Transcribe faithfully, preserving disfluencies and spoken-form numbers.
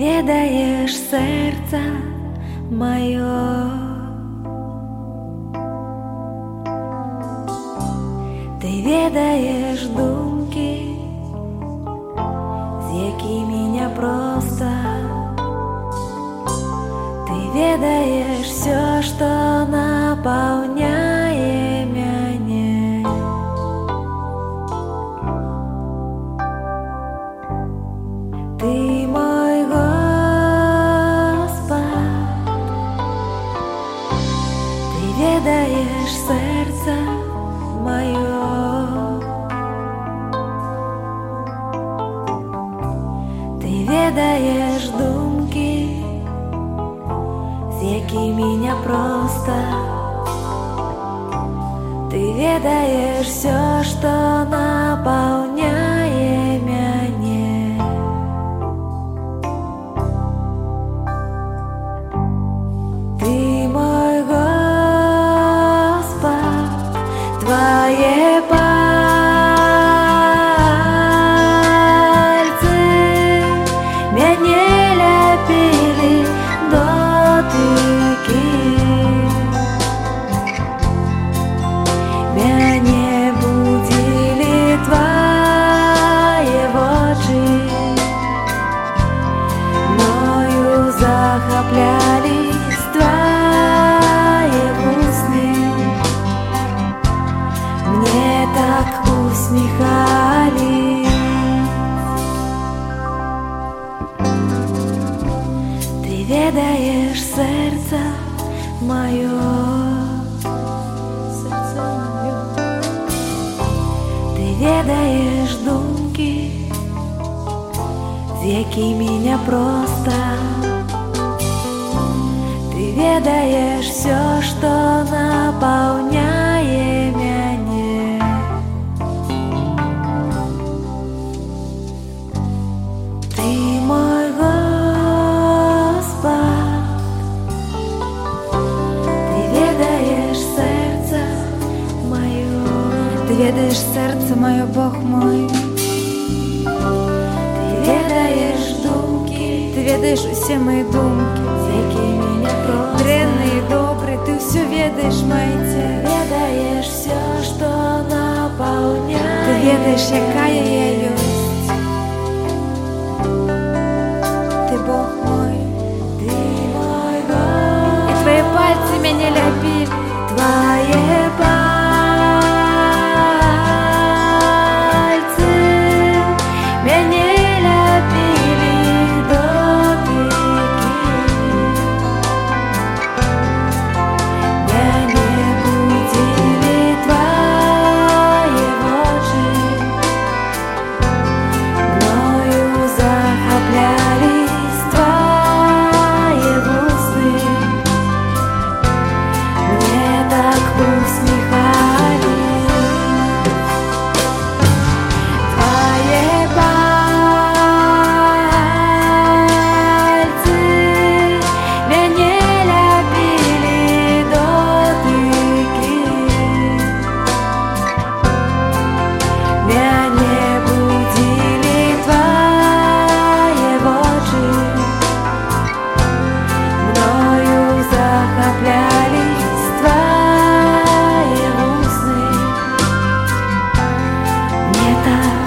ведаєш серце моє, ти ведаєш думки, з якими не просто. Ты ведаешь все, что наполняет меня. Ты мой Господь, ты ведаешь сердце мое, ты ведаешь думки, з якими не просто. Ты ведаешь все, что наполняет меня. Ты мой Господь, твои пальцы меня лепили дотыки, меня будили твои очи, мною захоплялись твои усны, мне так усмехались. Ты ведаешь сердце мое, сердце мое. Ты ведаешь думки, з якими не просто. Ты ведаешь все, что наполняет меня. Ты мой Господь, ты ведаешь сердце мое, Ты ведаешь сердце мое, Бог мой. ты ведаешь думки, Ты ведаешь все мои думки, з якими не просто. древние и добрые, Ты все ведаешь, мои тело. Ведаешь все, что наполняет. Ты ведаешь, якая я есть. Ты Бог мой, Ты мой Господь, и Твои пальцы меня любили. твои пальцы меня лепили дотыки, меня будили твои очи, мною захоплялись твои усны, мне так усмехались. Твои пальцы меня лепили дотыки, меня будили твои очи, мною захоплялись твои усны, мне так